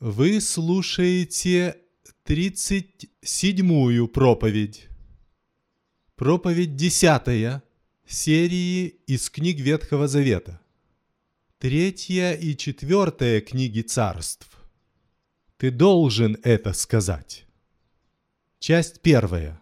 Вы слушаете 37-ю проповедь. Проповедь 10 серии из книг Ветхого Завета. 3 и 4 книги Царств. Ты должен это сказать. Часть 1.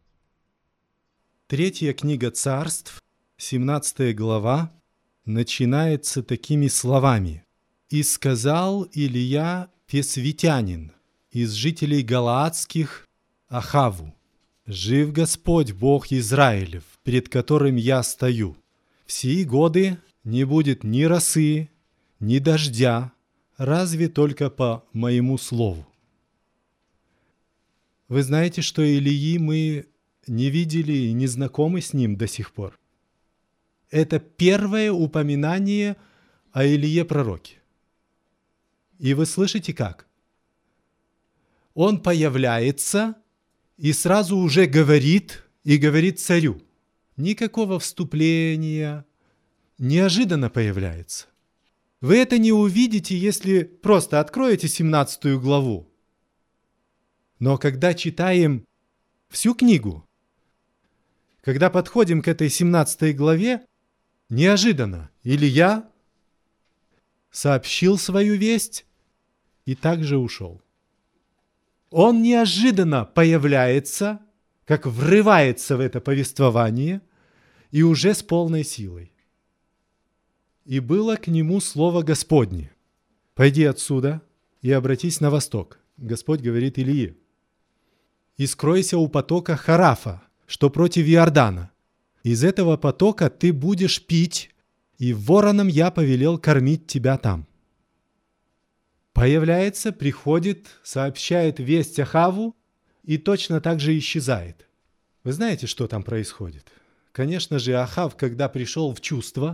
3 книга Царств, 17 глава, начинается такими словами. «И сказал Илия Тесвитянин из жителей Галаадских Ахаву: жив Господь Бог Израилев, пред которым я стою. В сии годы не будет ни росы, ни дождя, разве только по моему слову». Вы знаете, что Илии мы не видели и не знакомы с ним до сих пор. Это первое упоминание о Илие пророке. И вы слышите как? Он появляется и сразу уже говорит царю. Никакого вступления, неожиданно появляется. Вы это не увидите, если просто откроете 17 главу. Но когда читаем всю книгу, когда подходим к этой 17 главе, неожиданно Илия сообщил свою весть и также ушел. Он неожиданно появляется, как врывается в это повествование, и уже с полной силой. «И было к нему слово Господне: пойди отсюда и обратись на восток». Господь говорит Илии: «И скройся у потока Харафа, что против Иордана. Из этого потока ты будешь пить, и вороном я повелел кормить тебя там». Появляется, приходит, сообщает весть Ахаву и точно так же исчезает. Вы знаете, что там происходит? Конечно же, Ахав, когда пришел в чувство,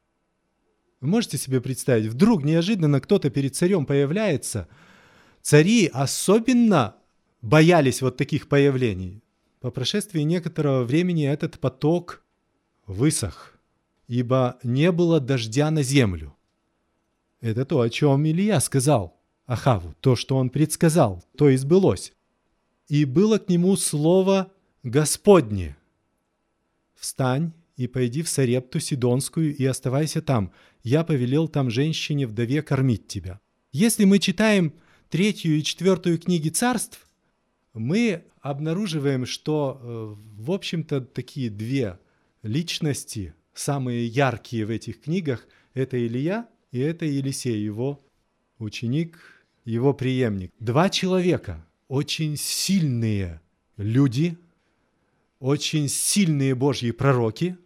вы можете себе представить, вдруг неожиданно кто-то перед царем появляется. Цари особенно боялись вот таких появлений. По прошествии некоторого времени этот поток высох, ибо не было дождя на землю. Это то, о чем Илия сказал Ахаву, то, что он предсказал, то и сбылось. «И было к нему слово Господне: встань и пойди в Сарепту Сидонскую и оставайся там. Я повелел там женщине-вдове кормить тебя». Если мы читаем 3 и 4 книги Царств, мы обнаруживаем, что, в общем-то, такие две личности, самые яркие в этих книгах, это Илия и это Елисей, его ученик, его преемник. Два человека, очень сильные люди, очень сильные Божьи пророки.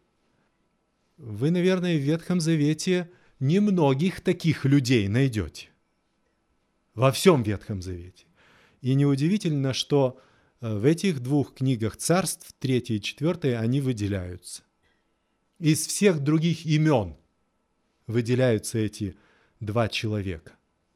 Вы, наверное, в Ветхом Завете немногих таких людей найдете. Во всем Ветхом Завете. И неудивительно, что в этих двух книгах Царств, 3 и 4, они выделяются. Из всех других имен выделяются эти два человека.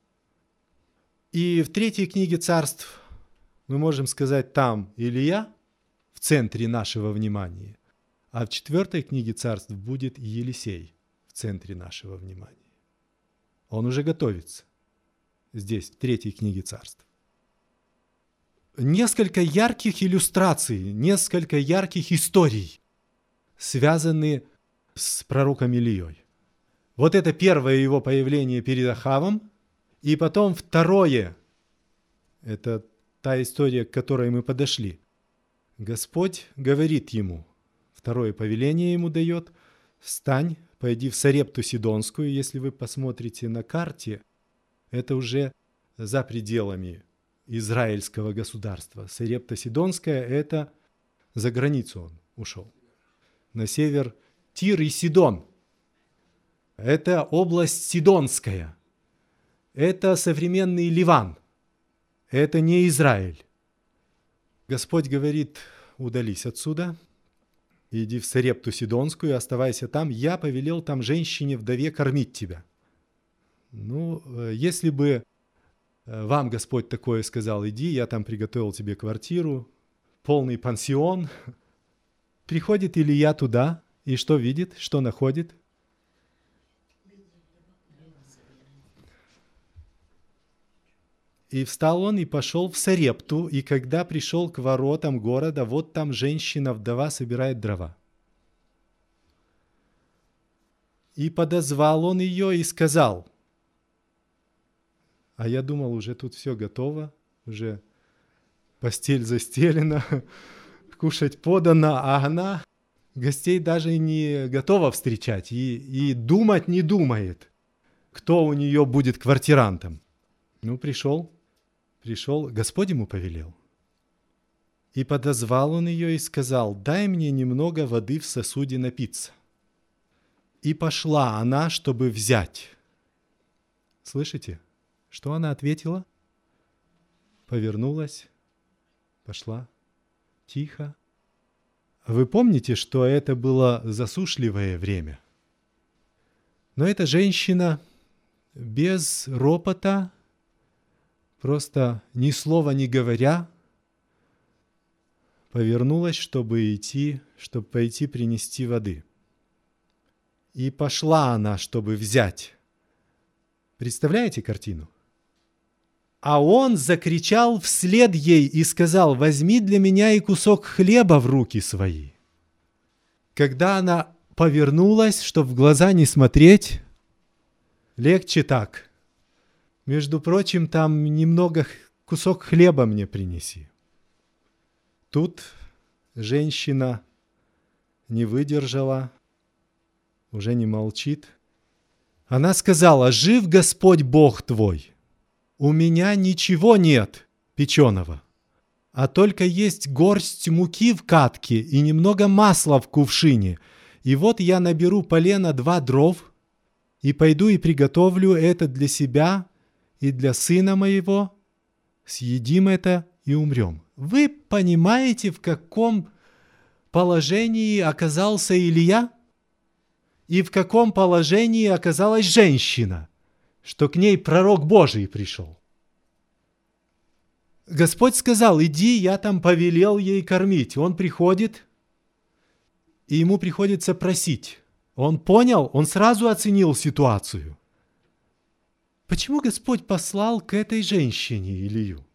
И в 3 книге Царств мы можем сказать, там Илия в центре нашего внимания, а в 4 книге Царств будет Елисей в центре нашего внимания. Он уже готовится здесь, в 3 книге Царств. Несколько ярких иллюстраций, несколько ярких историй связаны с пророком Илией. Вот это первое его появление перед Ахавом, и потом второе, это та история, к которой мы подошли. Господь говорит ему, второе повеление ему дает: встань, пойди в Сарепту Сидонскую. Если вы посмотрите на карте, это уже за пределами израильского государства. Сарепта Сидонская – это за границу он ушел. На север Тир и Сидон. Это область Сидонская. Это современный Ливан. Это не Израиль. Господь говорит: удались отсюда, иди в Сарепту Сидонскую, оставайся там, я повелел там женщине-вдове кормить тебя. Если бы вам Господь такое сказал: иди, я там приготовил тебе квартиру, полный пансион. Приходит Илия туда, и что видит, что находит? И встал он и пошел в Сарепту, и когда пришел к воротам города, вот там женщина-вдова собирает дрова. И подозвал он ее и сказал, а я думал, уже тут все готово, уже постель застелена, кушать подано, а она гостей даже не готова встречать и думать не думает, кто у нее будет квартирантом. Ну, пришел, Господь ему повелел. И подозвал он ее и сказал, дай мне немного воды в сосуде напиться. И пошла она, чтобы взять. Слышите, что она ответила? Повернулась, пошла, тихо. Вы помните, что это было засушливое время? Но эта женщина без ропота, просто ни слова не говоря, повернулась, чтобы пойти принести воды. И пошла она, чтобы взять. Представляете картину? А он закричал вслед ей и сказал, возьми для меня и кусок хлеба в руки свои. Когда она повернулась, чтобы в глаза не смотреть, легче так. Между прочим, там немного кусок хлеба мне принеси. Тут женщина не выдержала, уже не молчит. Она сказала, жив Господь Бог твой. У меня ничего нет печеного, а только есть горсть муки в катке и немного масла в кувшине. И вот я наберу полено 2 дров и пойду и приготовлю это для себя и для сына моего. Съедим это и умрем. Вы понимаете, в каком положении оказался Илия? И в каком положении оказалась женщина, что к ней пророк Божий пришел. Господь сказал, иди, я там повелел ей кормить. Он приходит, и ему приходится просить. Он понял, он сразу оценил ситуацию. Почему Господь послал к этой женщине Илию?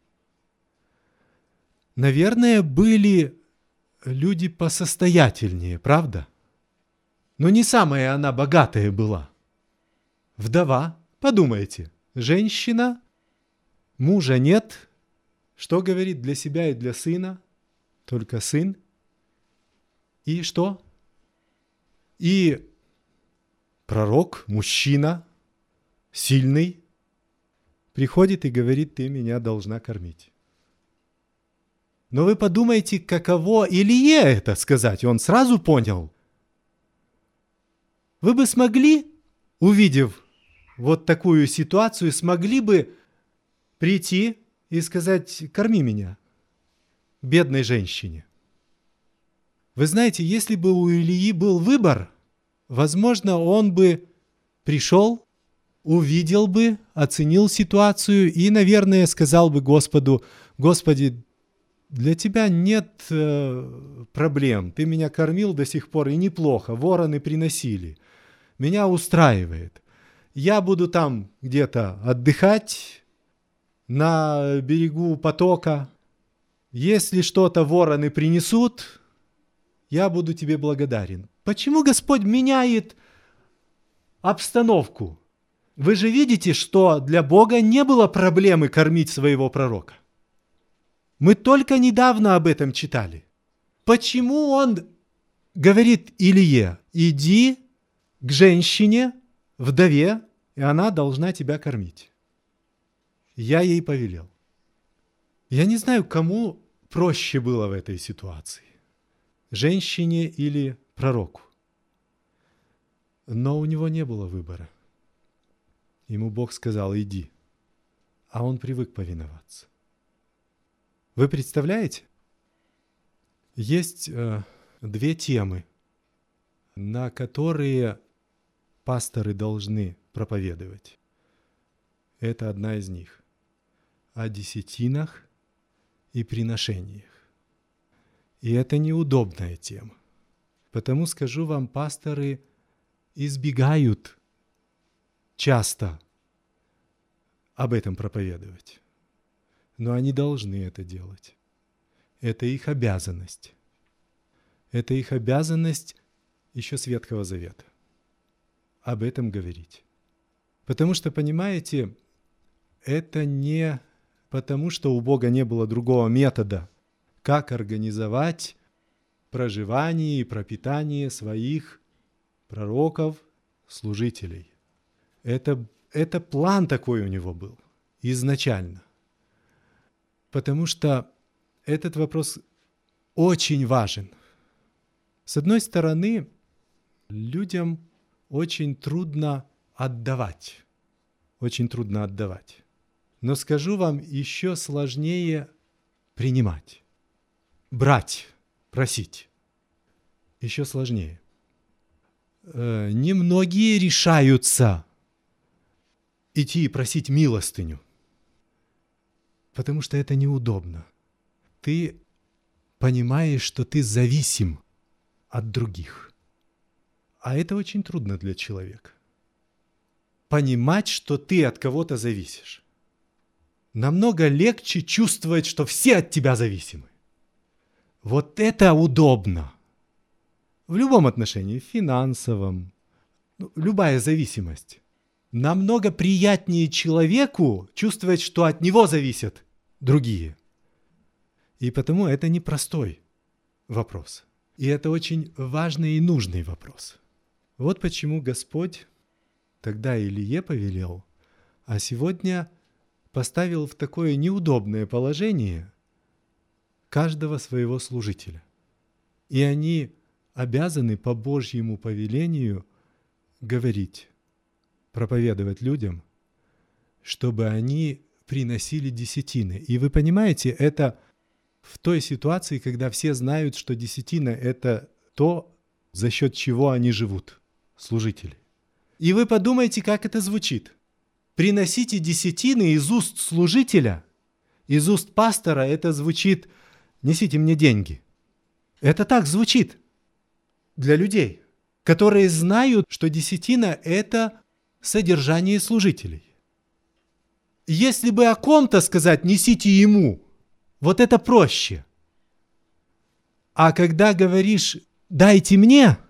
Наверное, были люди посостоятельнее, правда? Но не самая она богатая была. Вдова, подумайте, женщина, мужа нет, что говорит для себя и для сына? Только сын. И что? И пророк, мужчина, сильный, приходит и говорит, ты меня должна кормить. Но вы подумайте, каково Илие это сказать, он сразу понял. Вы бы смогли, увидев вот такую ситуацию, смогли бы прийти и сказать, корми меня, бедной женщине. Вы знаете, если бы у Илии был выбор, возможно, он бы пришел, увидел бы, оценил ситуацию и, наверное, сказал бы Господу, Господи, для тебя нет проблем, ты меня кормил до сих пор и неплохо, вороны приносили, меня устраивает. Я буду там где-то отдыхать на берегу потока. Если что-то вороны принесут, я буду тебе благодарен. Почему Господь меняет обстановку? Вы же видите, что для Бога не было проблемы кормить своего пророка. Мы только недавно об этом читали. Почему он говорит Илие, иди к женщине, вдове, и она должна тебя кормить? Я ей повелел. Я не знаю, кому проще было в этой ситуации. Женщине или пророку. Но у него не было выбора. Ему Бог сказал, иди. А он привык повиноваться. Вы представляете? Есть 2 темы, на которые пасторы должны проповедовать. Это одна из них. О десятинах и приношениях. И это неудобная тема. Потому скажу вам, пасторы избегают часто об этом проповедовать. но они должны это делать. Это их обязанность. Это их обязанность еще с Ветхого Завета. Об этом говорить. Потому что, понимаете, это не потому, что у Бога не было другого метода, как организовать проживание и пропитание своих пророков, служителей. Это план такой у него был изначально. Потому что этот вопрос очень важен. С одной стороны, людям очень трудно отдавать. Очень трудно отдавать. Но скажу вам, еще сложнее принимать. Брать, просить. Еще сложнее. Немногие решаются идти и просить милостыню. Потому что это неудобно. Ты понимаешь, что ты зависим от других. А это очень трудно для человека. Понимать, что ты от кого-то зависишь. Намного легче чувствовать, что все от тебя зависимы. Вот это удобно. В любом отношении, финансовом, любая зависимость. Намного приятнее человеку чувствовать, что от него зависят другие. И потому это непростой вопрос. И это очень важный и нужный вопрос. Вот почему Господь тогда Илие повелел, а сегодня поставил в такое неудобное положение каждого своего служителя. И они обязаны по Божьему повелению говорить, проповедовать людям, чтобы они приносили десятины. И вы понимаете, это в той ситуации, когда все знают, что десятина – это то, за счет чего они живут, служители. И вы подумайте, как это звучит. Приносите десятины из уст служителя, из уст пастора, это звучит «несите мне деньги». Это так звучит для людей, которые знают, что десятина – это содержание служителей. Если бы о ком-то сказать «несите ему», вот это проще. А когда говоришь «дайте мне»,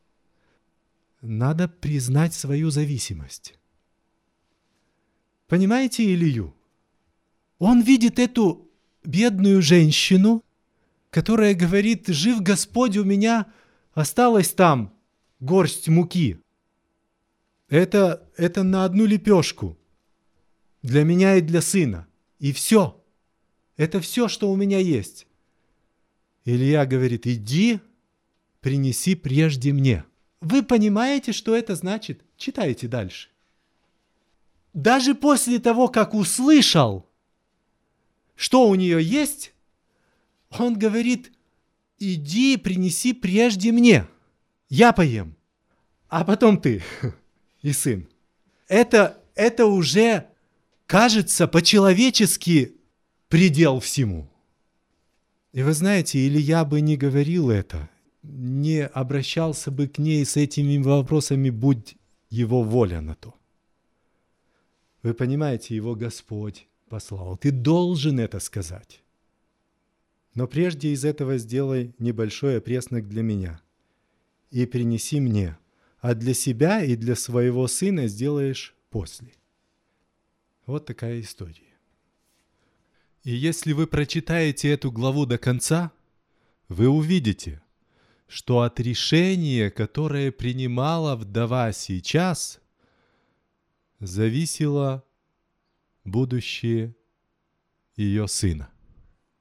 надо признать свою зависимость. Понимаете Илью? Он видит эту бедную женщину, которая говорит: «Жив Господь, у меня осталось там горсть муки. Это на одну лепешку. Для меня и для сына. И все. Это все, что у меня есть». Илья говорит: «Иди, принеси прежде мне». Вы понимаете, что это значит? Читайте дальше. Даже после того, как услышал, что у нее есть, он говорит: иди, принеси прежде мне. Я поем, а потом ты и сын. Это уже, кажется, по-человечески предел всему. И вы знаете, Илья бы не говорил это, не обращался бы к ней с этими вопросами, будь его воля на то. Вы понимаете, его Господь послал. Ты должен это сказать. Но прежде из этого сделай небольшой опреснок для меня и принеси мне, а для себя и для своего сына сделаешь после. Вот такая история. И если вы прочитаете эту главу до конца, вы увидите, что от решения, которое принимала вдова сейчас, зависело будущее ее сына.